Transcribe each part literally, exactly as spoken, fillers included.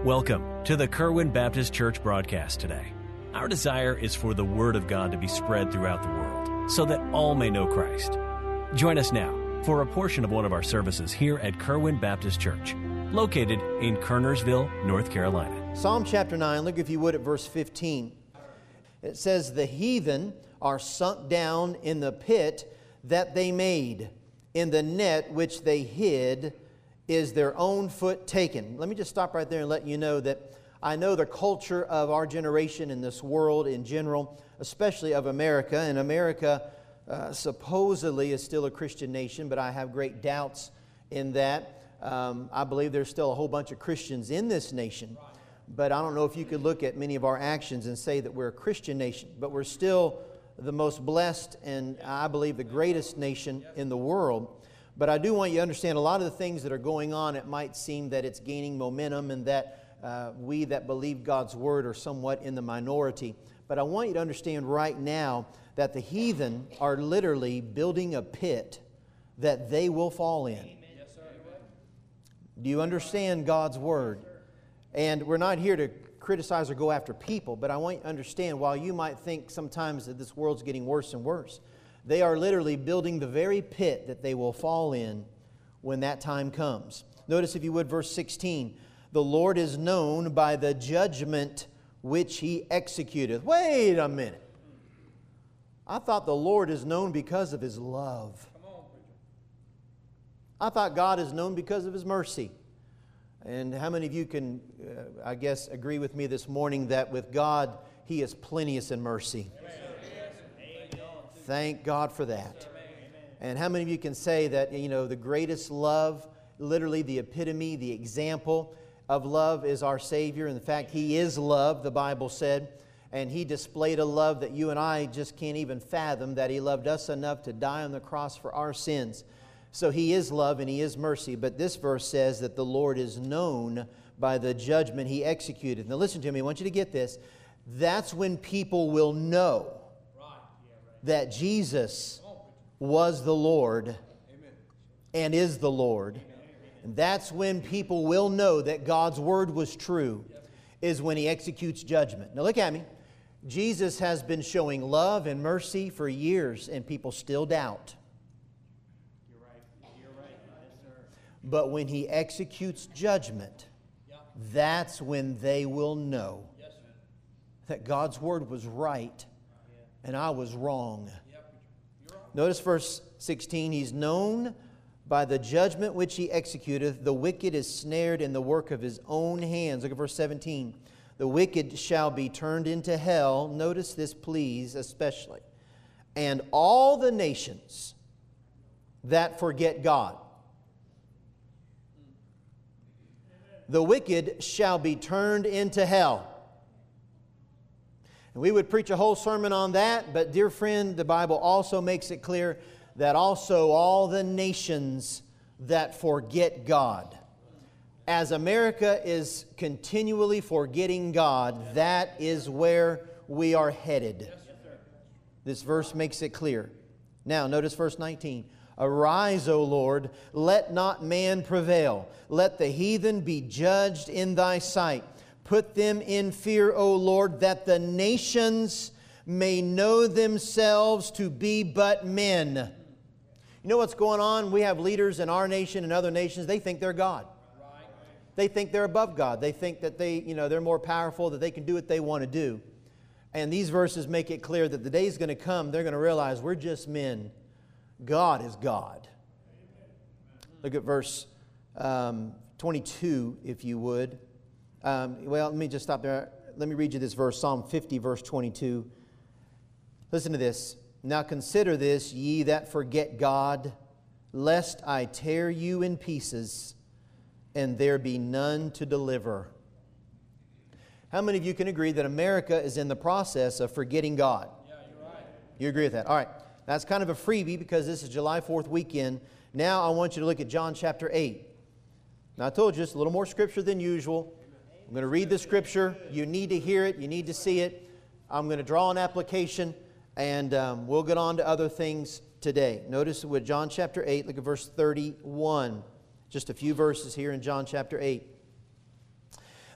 Welcome to the Kerwin Baptist Church broadcast today. Our desire is for the Word of God to be spread throughout the world so that all may know Christ. Join us now for a portion of one of our services here at Kerwin Baptist Church, located in Kernersville, North Carolina. Psalm chapter nine, look if you would at verse fifteen. It says, "The heathen are sunk down in the pit that they made. In the net which they hid is their own foot taken." Let me just stop right there and let you know that I know the culture of our generation in this world in general, especially of America. And America uh, supposedly is still a Christian nation, but I have great doubts in that. Um, I believe there's still a whole bunch of Christians in this nation. But I don't know if you could look at many of our actions and say that we're a Christian nation. But we're still the most blessed and I believe the greatest nation in the world. But I do want you to understand a lot of the things that are going on, it might seem that it's gaining momentum and that uh, we that believe God's Word are somewhat in the minority. But I want you to understand right now that the heathen are literally building a pit that they will fall in. Do you understand God's Word? And we're not here to criticize or go after people, but I want you to understand, while you might think sometimes that this world's getting worse and worse, they are literally building the very pit that they will fall in when that time comes. Notice, if you would, verse sixteen. "The Lord is known by the judgment which He executeth." Wait a minute. I thought the Lord is known because of His love. I thought God is known because of His mercy. And how many of you can, uh, I guess, agree with me this morning that with God, He is plenteous in mercy? Thank God for that. And how many of you can say that, you know, the greatest love, literally the epitome, the example of love is our Savior. In fact, He is love, the Bible said. And He displayed a love that you and I just can't even fathom, that He loved us enough to die on the cross for our sins. So He is love and He is mercy. But this verse says that the Lord is known by the judgment He executed. Now listen to me, I want you to get this. That's when people will know that Jesus was the Lord and is the Lord. And that's when people will know that God's Word was true, is when He executes judgment. Now look at me. Jesus has been showing love and mercy for years, and people still doubt. But when He executes judgment, that's when they will know that God's Word was right and I was wrong. Notice verse sixteen. "He's known by the judgment which He executeth. The wicked is snared in the work of his own hands." Look at verse seventeen. "The wicked shall be turned into hell." Notice this, please, especially. "And all the nations that forget God." The wicked shall be turned into hell. And we would preach a whole sermon on that, but dear friend, the Bible also makes it clear that also all the nations that forget God. As America is continually forgetting God, that is where we are headed. This verse makes it clear. Now, notice verse nineteen. "Arise, O Lord, let not man prevail. Let the heathen be judged in Thy sight. Put them in fear, O Lord, that the nations may know themselves to be but men." You know what's going on? We have leaders in our nation and other nations, they think they're God. They think they're above God. They think that they, you know, they're more powerful, that they can do what they want to do. And these verses make it clear that the day is going to come, they're going to realize we're just men. God is God. Look at verse um, twenty-two, if you would. Um, well, let me just stop there. Let me read you this verse, Psalm fifty, verse twenty-two. Listen to this. "Now consider this, ye that forget God, lest I tear you in pieces, and there be none to deliver." How many of you can agree that America is in the process of forgetting God? Yeah, you're right. You agree with that? All right. That's kind of a freebie because this is July fourth weekend. Now I want you to look at John chapter eight. Now I told you it's a little more scripture than usual. I'm going to read the scripture. You need to hear it. You need to see it. I'm going to draw an application, and um, we'll get on to other things today. Notice with John chapter eight, look at verse thirty-one. Just a few verses here in John chapter eight.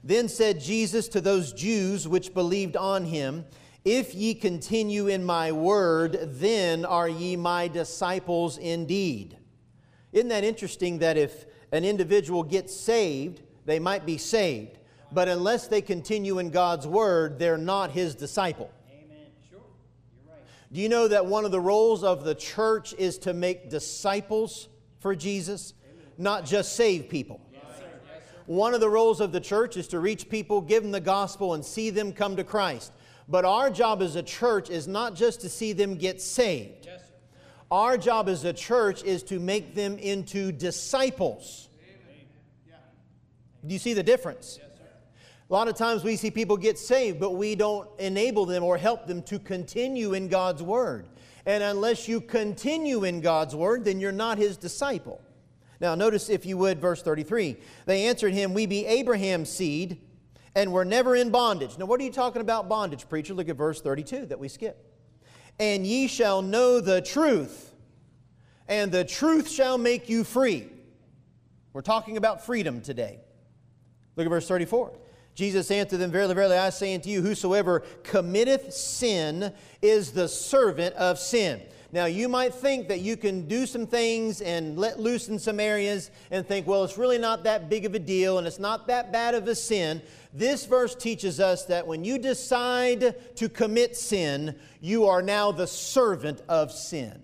Then said Jesus to those Jews which believed on him, If ye continue in my word, then are ye my disciples indeed. Isn't that interesting that if an individual gets saved, they might be saved, but unless they continue in God's word, they're not his disciple. Amen. Sure. You're right. Do you know that one of the roles of the church is to make disciples for Jesus, not just save people? Yes, sir. Yes, sir. One of the roles of the church is to reach people, give them the gospel, and see them come to Christ. But our job as a church is not just to see them get saved. Yes, sir. Our job as a church is to make them into disciples. Amen. Yeah. Do you see the difference? Yes, sir. A lot of times we see people get saved, but we don't enable them or help them to continue in God's Word. And unless you continue in God's Word, then you're not His disciple. Now notice, if you would, verse thirty-three. They answered him, We be Abraham's seed, and we're never in bondage. Now what are you talking about bondage, preacher? Look at verse thirty-two that we skipped. And ye shall know the truth, and the truth shall make you free. We're talking about freedom today. Look at verse thirty-four. Jesus answered them, Verily, verily, I say unto you, whosoever committeth sin is the servant of sin. Now, you might think that you can do some things and let loose in some areas and think, well, it's really not that big of a deal and it's not that bad of a sin. This verse teaches us that when you decide to commit sin, you are now the servant of sin.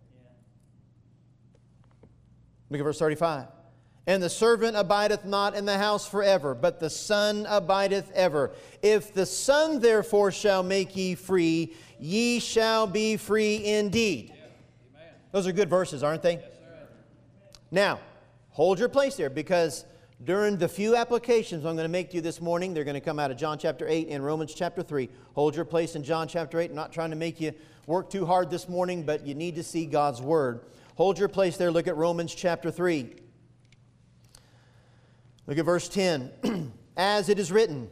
Look at verse thirty-five. And the servant abideth not in the house forever, but the Son abideth ever. If the Son therefore shall make ye free, ye shall be free indeed. Yeah. Those are good verses, aren't they? Yes, sir. Now, hold your place there, because during the few applications I'm going to make to you this morning, they're going to come out of John chapter eight and Romans chapter three. Hold your place in John chapter eight. I'm not trying to make you work too hard this morning, but you need to see God's Word. Hold your place there. Look at Romans chapter three. Look at verse ten. As it is written,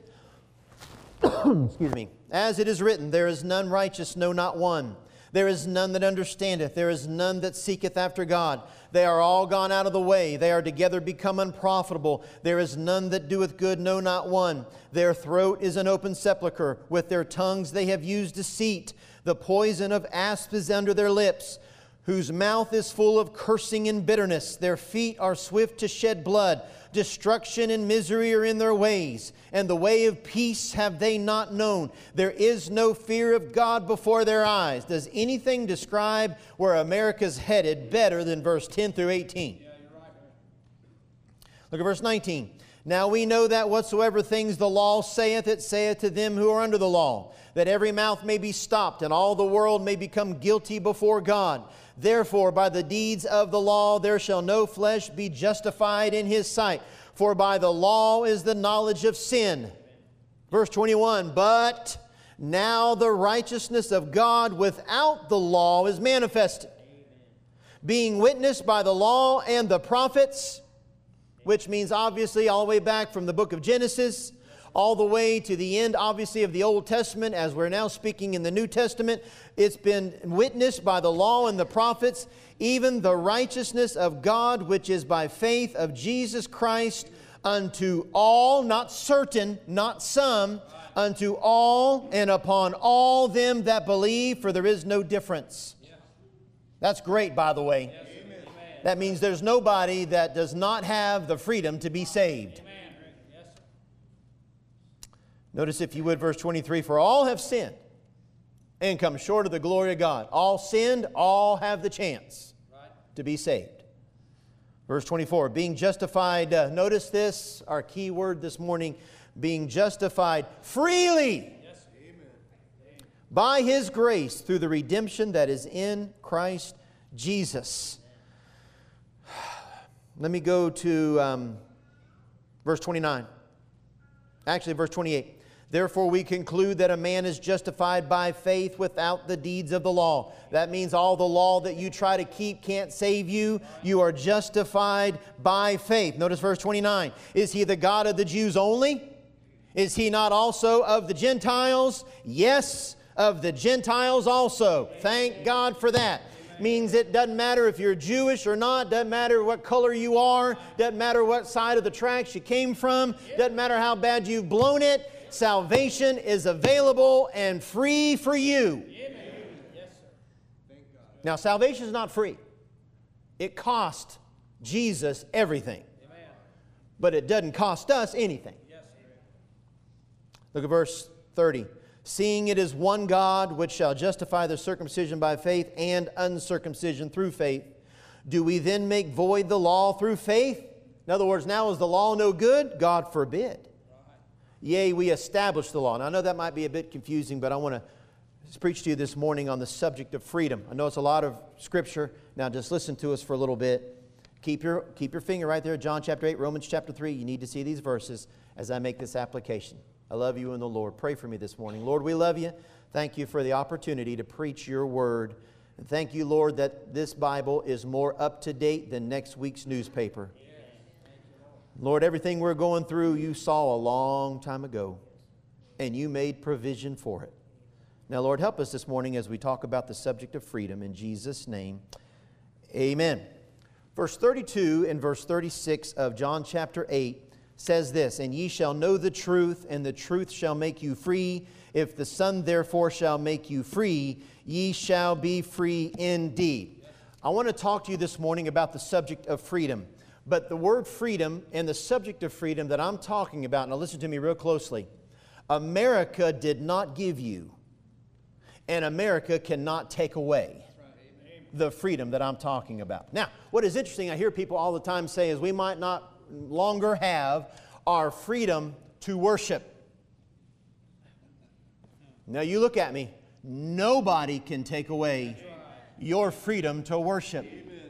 excuse me, as it is written, there is none righteous, no, not one. There is none that understandeth. There is none that seeketh after God. They are all gone out of the way. They are together become unprofitable. There is none that doeth good, no, not one. Their throat is an open sepulchre. With their tongues they have used deceit. The poison of asp is under their lips, whose mouth is full of cursing and bitterness. Their feet are swift to shed blood. Destruction and misery are in their ways, and the way of peace have they not known. There is no fear of God before their eyes. Does anything describe where America's headed better than verse ten through eighteen? Yeah, you're right. Look at verse nineteen. Now we know that whatsoever things the law saith, it saith to them who are under the law, that every mouth may be stopped, and all the world may become guilty before God. Therefore, by the deeds of the law there shall no flesh be justified in his sight. For by the law is the knowledge of sin. Verse twenty-one, But now the righteousness of God without the law is manifested, being witnessed by the law and the prophets, which means obviously all the way back from the book of Genesis, all the way to the end, obviously, of the Old Testament, as we're now speaking in the New Testament. It's been witnessed by the law and the prophets, even the righteousness of God, which is by faith of Jesus Christ, unto all, not certain, not some, unto all and upon all them that believe, for there is no difference. That's great, by the way. That means there's nobody that does not have the freedom to be saved. Notice, if you would, verse twenty-three, For all have sinned and come short of the glory of God. All sinned, all have the chance Right. to be saved. Verse twenty-four, being justified, uh, notice this, our key word this morning, being justified freely Yes. Amen. by His grace through the redemption that is in Christ Jesus. Let me go to um, verse twenty-nine. Actually, verse twenty-eight. Therefore we conclude that a man is justified by faith without the deeds of the law. That means all the law that you try to keep can't save you. You are justified by faith. Notice verse twenty-nine. Is He the God of the Jews only? Is He not also of the Gentiles? Yes, of the Gentiles also. Thank God for that. Means it doesn't matter if you're Jewish or not, doesn't matter what color you are, doesn't matter what side of the tracks you came from, doesn't matter how bad you've blown it. Salvation is available and free for you. Now, salvation is not free. It cost Jesus everything. But it doesn't cost us anything. Look at verse thirty. Seeing it is one God which shall justify the circumcision by faith and uncircumcision through faith, do we then make void the law through faith? In other words, now is the law no good? God forbid. Yea, we establish the law. Now, I know that might be a bit confusing, but I want to preach to you this morning on the subject of freedom. I know it's a lot of Scripture. Now, just listen to us for a little bit. Keep your, keep your finger right there, John chapter eight, Romans chapter three. You need to see these verses as I make this application. I love you in the Lord. Pray for me this morning. Lord, we love you. Thank you for the opportunity to preach your word. And thank you, Lord, that this Bible is more up to date than next week's newspaper. Lord, everything we're going through, you saw a long time ago, and you made provision for it. Now, Lord, help us this morning as we talk about the subject of freedom. In Jesus' name, amen. Verse thirty-two and verse thirty-six of John chapter eight says this, and ye shall know the truth, and the truth shall make you free. If the Son therefore shall make you free, ye shall be free indeed. I want to talk to you this morning about the subject of freedom. But the word freedom and the subject of freedom that I'm talking about, now listen to me real closely, America did not give you, and America cannot take away the freedom that I'm talking about. Now, what is interesting, I hear people all the time say is we might not longer have our freedom to worship. Now you look at me. Nobody can take away your freedom to worship.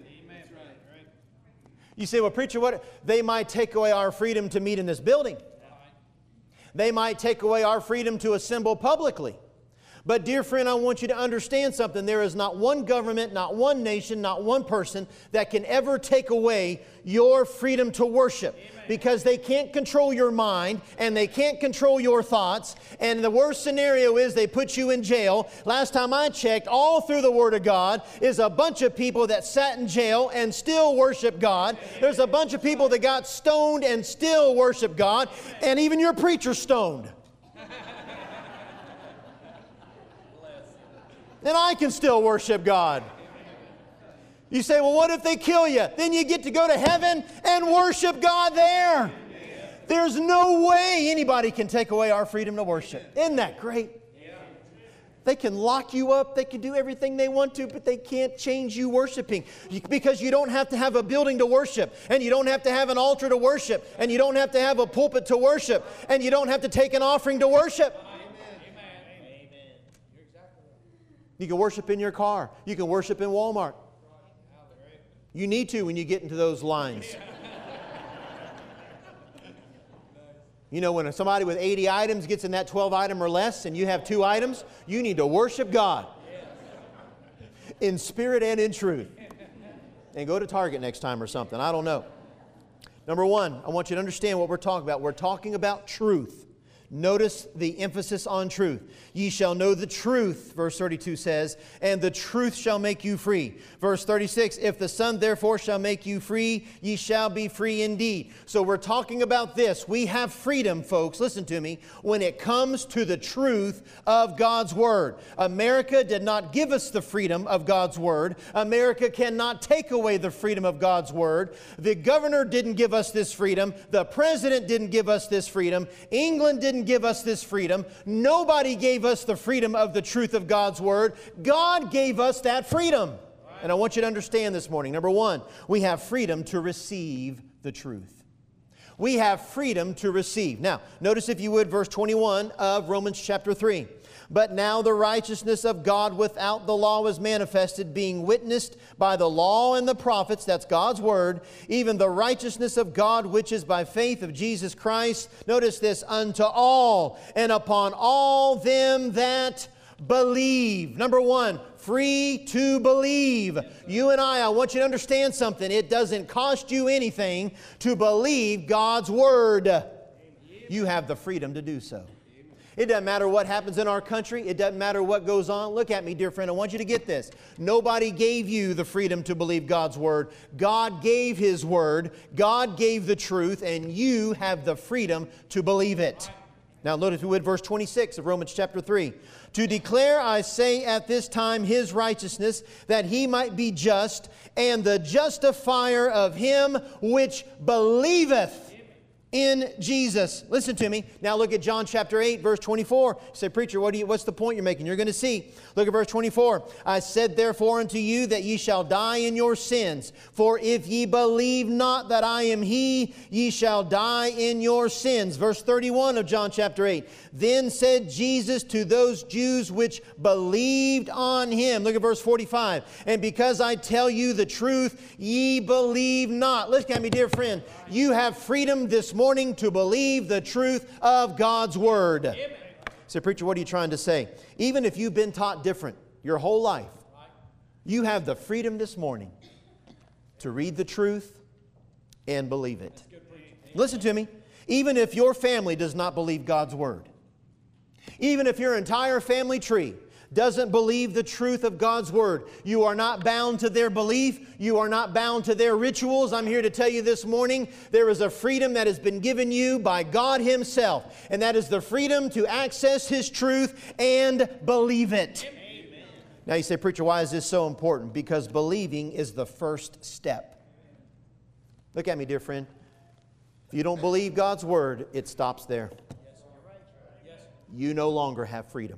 You say, well, preacher, what? They might take away our freedom to meet in this building. They might take away our freedom to assemble publicly. But dear friend, I want you to understand something. There is not one government, not one nation, not one person that can ever take away your freedom to worship. Amen. Because they can't control your mind and they can't control your thoughts. And the worst scenario is they put you in jail. Last time I checked, all through the Word of God is a bunch of people that sat in jail and still worship God. There's a bunch of people that got stoned and still worship God. And even your preacher stoned. And I can still worship God. You say, well, what if they kill you? Then you get to go to heaven and worship God there. There's no way anybody can take away our freedom to worship. Isn't that great? They can lock you up. They can do everything they want to, but they can't change you worshiping. Because you don't have to have a building to worship. And you don't have to have an altar to worship. And you don't have to have a pulpit to worship. And you don't have to take an offering to worship. You can worship in your car. You can worship in Walmart. You need to when you get into those lines. You know, when somebody with eighty items gets in that twelve item or less and you have two items, you need to worship God in spirit and in truth. And go to Target next time or something. I don't know. Number one, I want you to understand what we're talking about. We're talking about truth. Notice the emphasis on truth. Ye shall know the truth, verse thirty-two says, and the truth shall make you free. Verse thirty-six, if the Son therefore shall make you free, ye shall be free indeed. So we're talking about this. We have freedom, folks, listen to me, when it comes to the truth of God's Word. America did not give us the freedom of God's Word. America cannot take away the freedom of God's Word. The governor didn't give us this freedom. The president didn't give us this freedom. England didn't give us this freedom. Nobody gave us the freedom of the truth of God's Word. God gave us that freedom. And I want you to understand this morning. Number one, we have freedom to receive the truth. We have freedom to receive. Now, notice if you would verse twenty-one of Romans chapter three. But now the righteousness of God without the law was manifested, being witnessed by the law and the prophets, that's God's Word, even the righteousness of God which is by faith of Jesus Christ. Notice this, unto all and upon all them that believe. Number one, free to believe. You and I, I want you to understand something. It doesn't cost you anything to believe God's Word. You have the freedom to do so. It doesn't matter what happens in our country. It doesn't matter what goes on. Look at me, dear friend. I want you to get this. Nobody gave you the freedom to believe God's Word. God gave His Word. God gave the truth, and you have the freedom to believe it. Now, look if you would, verse twenty-six of Romans chapter three. To declare, I say, at this time His righteousness, that He might be just, and the justifier of him which believeth in Jesus. Listen to me. Now look at John chapter eight, verse twenty-four. You say, preacher, what do you, what's the point you're making? You're going to see. Look at verse twenty-four. I said therefore unto you that ye shall die in your sins. For if ye believe not that I am He, ye shall die in your sins. Verse thirty-one of John chapter eight. Then said Jesus to those Jews which believed on Him. Look at verse forty-five. And because I tell you the truth, ye believe not. Listen at me, dear friend. You have freedom this morning to believe the truth of God's Word. Amen. Say, preacher, what are you trying to say? Even if you've been taught different your whole life, you have the freedom this morning to read the truth and believe it. Listen to me. Even if your family does not believe God's Word, even if your entire family tree doesn't believe the truth of God's Word, you are not bound to their belief. You are not bound to their rituals. I'm here to tell you this morning, there is a freedom that has been given you by God Himself, and that is the freedom to access His truth and believe it. Amen. Now you say, preacher, why is this so important? Because believing is the first step. Look at me, dear friend. If you don't believe God's Word, it stops there. You no longer have freedom.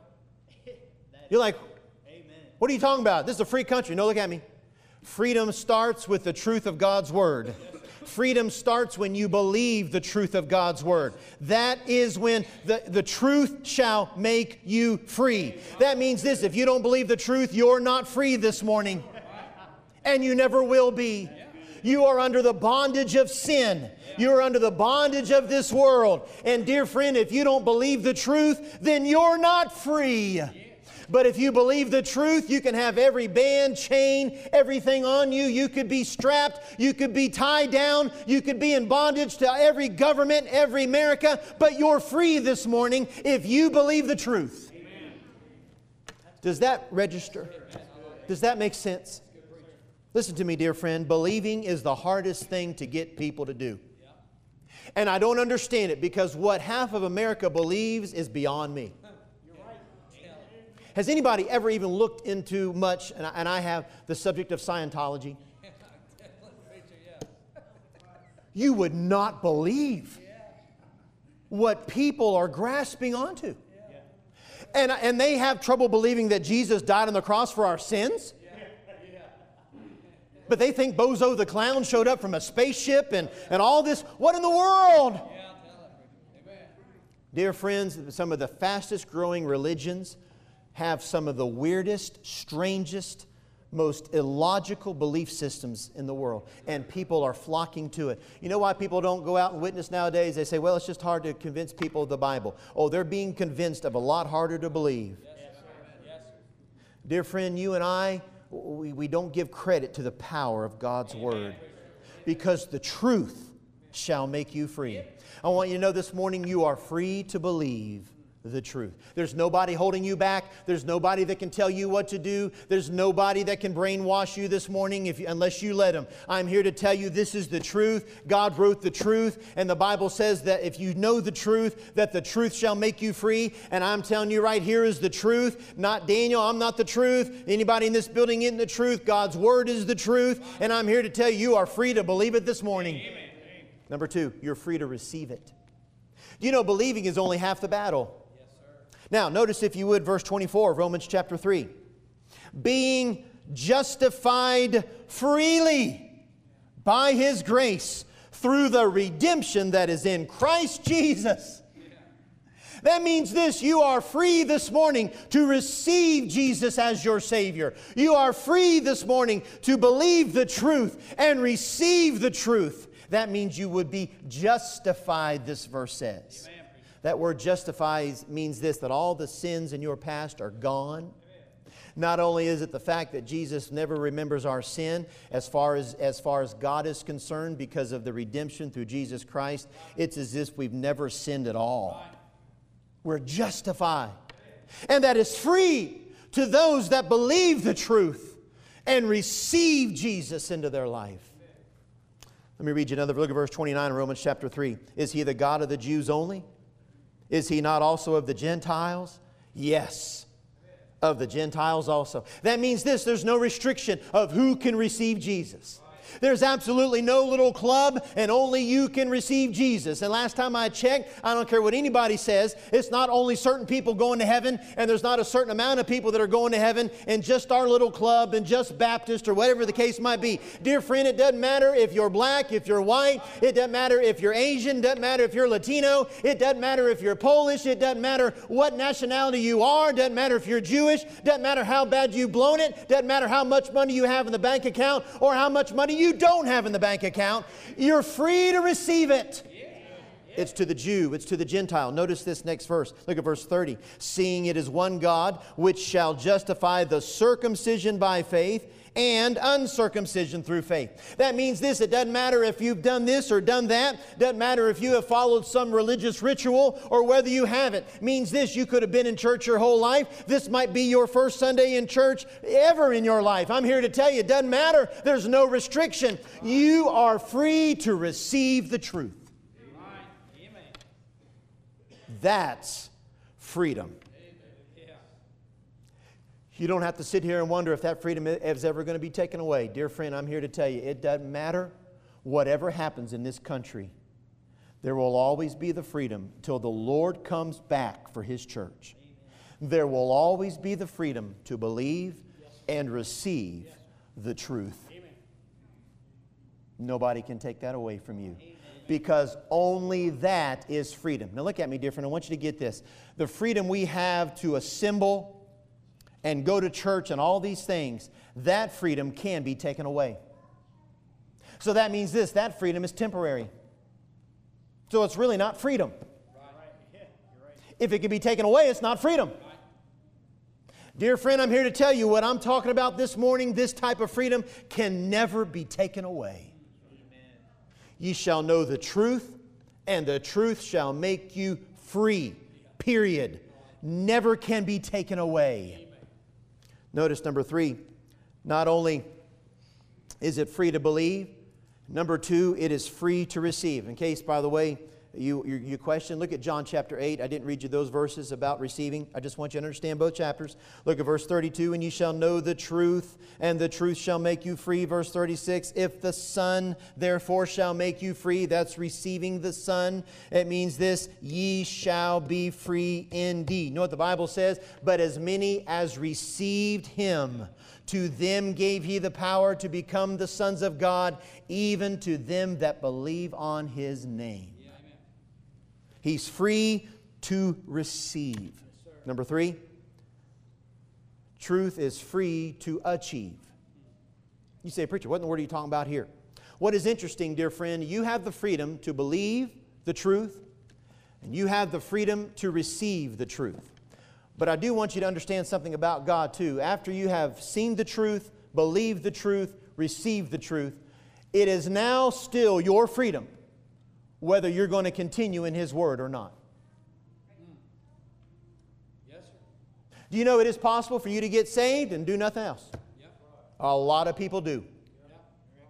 You're like, what are you talking about? This is a free country. No, look at me. Freedom starts with the truth of God's Word. Freedom starts when you believe the truth of God's Word. That is when the, the truth shall make you free. That means this: if you don't believe the truth, you're not free this morning. And you never will be. You are under the bondage of sin. You are under the bondage of this world. And dear friend, if you don't believe the truth, then you're not free. But if you believe the truth, you can have every band, chain, everything on you. You could be strapped. You could be tied down. You could be in bondage to every government, every America. But you're free this morning if you believe the truth. Amen. Does that register? Does that make sense? Listen to me, dear friend. Believing is the hardest thing to get people to do. And I don't understand it, because what half of America believes is beyond me. Has anybody ever even looked into much, and I, and I have, the subject of Scientology? You would not believe what people are grasping onto. And, and they have trouble believing that Jesus died on the cross for our sins. But they think Bozo the Clown showed up from a spaceship and, and all this. What in the world? Dear friends, some of the fastest growing religions have some of the weirdest, strangest, most illogical belief systems in the world. And people are flocking to it. You know why people don't go out and witness nowadays? They say, well, it's just hard to convince people of the Bible. Oh, they're being convinced of a lot harder to believe. Yes, sir. Yes, sir. Dear friend, you and I, we, we don't give credit to the power of God's Word. Because the truth shall make you free. I want you to know this morning, you are free to believe the truth. There's nobody holding you back. There's nobody that can tell you what to do. There's nobody that can brainwash you this morning if you, unless you let them. I'm here to tell you this is the truth. God wrote the truth, and the Bible says that if you know the truth, that the truth shall make you free. And I'm telling you right here is the truth. Not Daniel, I'm not the truth. Anybody in this building isn't the truth. God's Word is the truth. And I'm here to tell you, you are free to believe it this morning. Amen. Number two, you're free to receive it. You know, believing is only half the battle. Now, notice if you would, verse twenty-four of Romans chapter three. Being justified freely by His grace through the redemption that is in Christ Jesus. That means this: you are free this morning to receive Jesus as your Savior. You are free this morning to believe the truth and receive the truth. That means you would be justified, this verse says. Amen. That word justifies means this, that all the sins in your past are gone. Amen. Not only is it the fact that Jesus never remembers our sin as far as, as far as God is concerned because of the redemption through Jesus Christ, it's as if we've never sinned at all. we're justified. And that is free to those that believe the truth and receive Jesus into their life. Let me read you another. Look at verse twenty-nine in Romans chapter three. Is He the God of the Jews only? Is He not also of the Gentiles? Yes, of the Gentiles also. That means this: there's no restriction of who can receive Jesus. There's absolutely no little club, and only you can receive Jesus. And last time I checked, I don't care what anybody says, it's not only certain people going to heaven, and there's not a certain amount of people that are going to heaven in just our little club and just Baptist or whatever the case might be. Dear friend, it doesn't matter if you're black, if you're white, it doesn't matter if you're Asian, it doesn't matter if you're Latino, it doesn't matter if you're Polish, it doesn't matter what nationality you are, it doesn't matter if you're Jewish, it doesn't matter how bad you've blown it, it doesn't matter how much money you have in the bank account or how much money you don't have in the bank account. You're free to receive it. It's to the Jew, it's to the Gentile. Notice this next verse. Look at verse thirty. Seeing it is one God, which shall justify the circumcision by faith and uncircumcision through faith. That means this: it doesn't matter if you've done this or done that. It doesn't matter if you have followed some religious ritual or whether you haven't. It means this: you could have been in church your whole life. This might be your first Sunday in church ever in your life. I'm here to tell you, it doesn't matter. There's no restriction. You are free to receive the truth. That's freedom. You don't have to sit here and wonder if that freedom is ever going to be taken away. Dear friend, I'm here to tell you, it doesn't matter whatever happens in this country. There will always be the freedom till the Lord comes back for His church. There will always be the freedom to believe and receive the truth. Nobody can take that away from you, because only that is freedom. Now look at me, dear friend. I want you to get this. The freedom we have to assemble and go to church and all these things, that freedom can be taken away. So that means this: that freedom is temporary. So it's really not freedom. If it can be taken away, it's not freedom. Dear friend, I'm here to tell you what I'm talking about this morning. This type of freedom can never be taken away. Ye shall know the truth, and the truth shall make you free. Period. Never can be taken away. Notice number three, not only is it free to believe, number two, it is free to receive. In case, by the way, you, you, you question, look at John chapter eight. I didn't read you those verses about receiving. I just want you to understand both chapters. Look at verse thirty-two, and you shall know the truth, and the truth shall make you free. Verse thirty-six, if the Son therefore shall make you free, that's receiving the Son. It means this: ye shall be free indeed. You know what the Bible says? But as many as received Him, to them gave He the power to become the sons of God, even to them that believe on His name. Yeah, amen. He's free to receive. Yes, number three, truth is free to achieve. You say, preacher, what in the world are you talking about here? What is interesting, dear friend, you have the freedom to believe the truth, and you have the freedom to receive the truth. But I do want you to understand something about God too. After you have seen the truth, believed the truth, received the truth, it is now still your freedom whether you're going to continue in His Word or not. Yes, sir. Do you know it is possible for you to get saved and do nothing else? Yep. A lot of people do. Yep.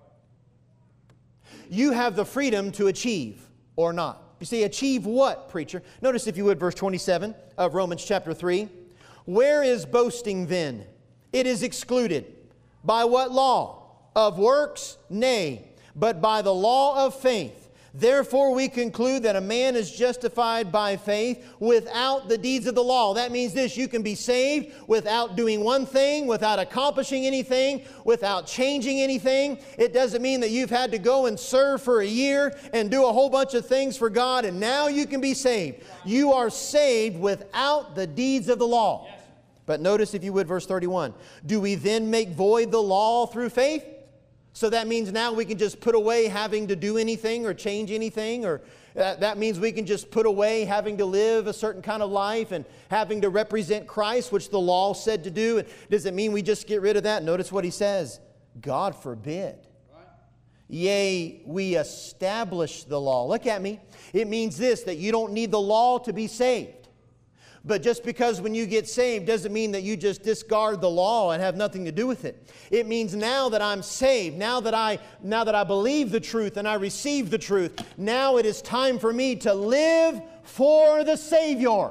You have the freedom to achieve or not. You say, achieve what, preacher? Notice, if you would, verse twenty-seven of Romans chapter three. Where is boasting then? It is excluded. By what law? Of works? Nay, but by the law of faith. Therefore we conclude that a man is justified by faith without the deeds of the law. That means this: you can be saved without doing one thing, without accomplishing anything, without changing anything. It doesn't mean that you've had to go and serve for a year and do a whole bunch of things for God and now you can be saved. You are saved without the deeds of the law. Yes. But notice, if you would, verse thirty-one. Do we then make void the law through faith? So that means now we can just put away having to do anything or change anything, or that, that means we can just put away having to live a certain kind of life and having to represent Christ, which the law said to do. And does it mean we just get rid of that? Notice what he says. God forbid. Right. Yea, we establish the law. Look at me. It means this, that you don't need the law to be saved. But just because when you get saved doesn't mean that you just discard the law and have nothing to do with it. It means now that I'm saved, now that I, now that I believe the truth and I receive the truth, now it is time for me to live for the Savior.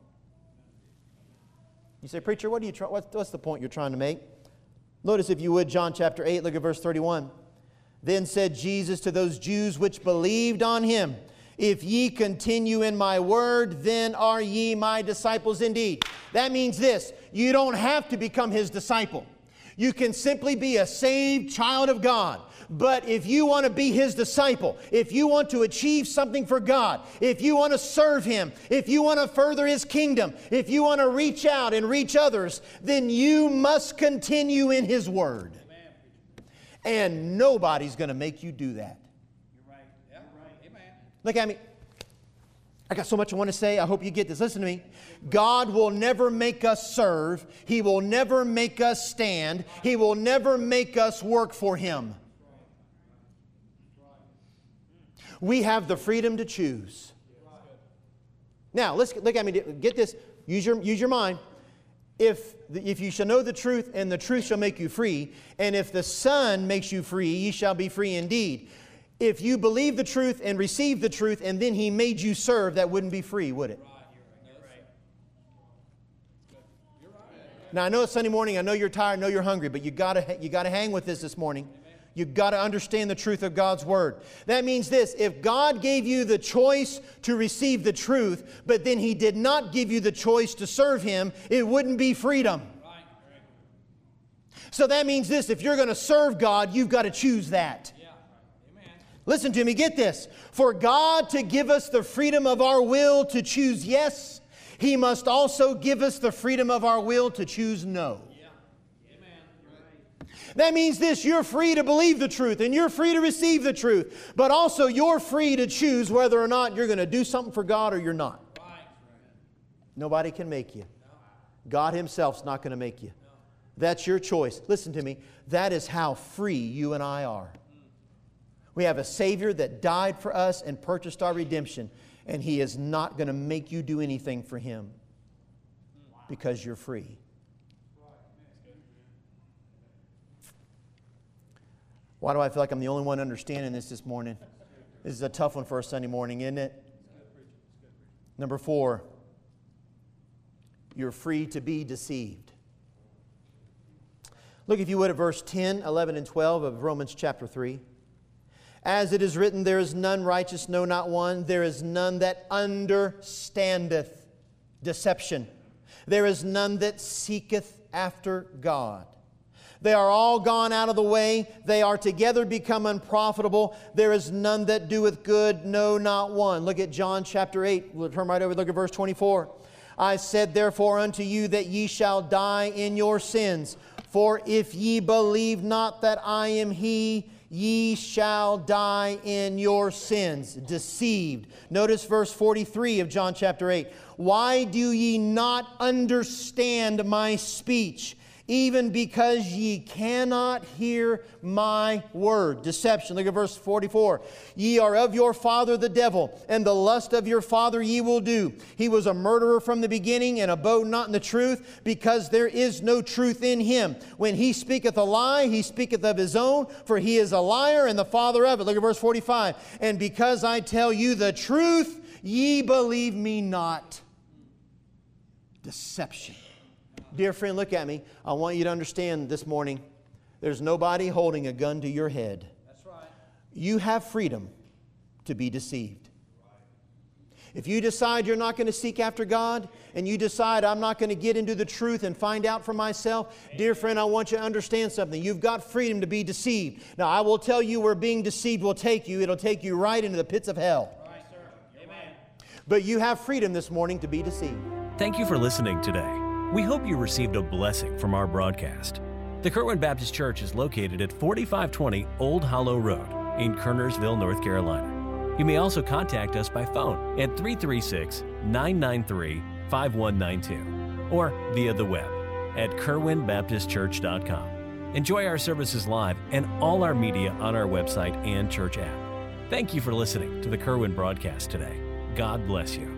You say, preacher, what are you try- what's, what's the point you're trying to make? Notice, if you would, John chapter eight, look at verse thirty-one. Then said Jesus to those Jews which believed on Him, if ye continue in my word, then are ye my disciples indeed. That means this: you don't have to become His disciple. You can simply be a saved child of God. But if you want to be His disciple, if you want to achieve something for God, if you want to serve Him, if you want to further His kingdom, if you want to reach out and reach others, then you must continue in His word. Amen. And nobody's going to make you do that. You're right. Yeah, right. Amen. Look at me. I got so much I want to say. I hope you get this. Listen to me. God will never make us serve. He will never make us stand. He will never make us work for Him. We have the freedom to choose. Now, let's look at me. Get this. Use your, use your mind. If, if you shall know the truth, and the truth shall make you free, and if the Son makes you free, ye shall be free indeed. If you believe the truth and receive the truth, and then He made you serve, that wouldn't be free, would it? Now, I know it's Sunday morning. I know you're tired. I know you're hungry. But you gotta, you gotta hang with this this morning. You've got to understand the truth of God's Word. That means this: if God gave you the choice to receive the truth, but then He did not give you the choice to serve Him, it wouldn't be freedom. Right. So that means this: if you're going to serve God, you've got to choose that. Yeah. Amen. Listen to me, get this. For God to give us the freedom of our will to choose yes, He must also give us the freedom of our will to choose no. That means this: you're free to believe the truth and you're free to receive the truth, but also you're free to choose whether or not you're going to do something for God or you're not. Right. Nobody can make you. No. God Himself's not going to make you. No. That's your choice. Listen to me. That is how free you and I are. Mm. We have a Savior that died for us and purchased our redemption, and He is not going to make you do anything for Him because you're free. Why do I feel like I'm the only one understanding this this morning? This is a tough one for a Sunday morning, isn't it? Number four, you're free to be deceived. Look, if you would, at verse ten, eleven, and twelve of Romans chapter three. As it is written, there is none righteous, no, not one. There is none that understandeth deception. There is none that seeketh after God. They are all gone out of the way. They are together become unprofitable. There is none that doeth good, no, not one. Look at John chapter eight. We'll turn right over, look at verse twenty-four. I said therefore unto you that ye shall die in your sins. For if ye believe not that I am He, ye shall die in your sins. Deceived. Notice verse forty-three of John chapter eight. Why do ye not understand my speech? Even because ye cannot hear my word. Deception. Look at verse forty-four. Ye are of your father the devil, and the lust of your father ye will do. He was a murderer from the beginning, and abode not in the truth, because there is no truth in him. When he speaketh a lie, he speaketh of his own, for he is a liar and the father of it. Look at verse forty-five. And because I tell you the truth, ye believe me not. Deception. Dear friend, look at me. I want you to understand this morning, there's nobody holding a gun to your head. That's right. You have freedom to be deceived. If you decide you're not going to seek after God, and you decide I'm not going to get into the truth and find out for myself, dear friend, I want you to understand something. You've got freedom to be deceived. Now, I will tell you where being deceived will take you. It'll take you right into the pits of hell. Right, sir. Amen. But you have freedom this morning to be deceived. Thank you for listening today. We hope you received a blessing from our broadcast. The Kerwin Baptist Church is located at forty-five twenty Old Hollow Road in Kernersville, North Carolina. You may also contact us by phone at three three six, nine nine three, five one nine two or via the web at kerwin baptist church dot com. Enjoy our services live and all our media on our website and church app. Thank you for listening to the Kerwin broadcast today. God bless you.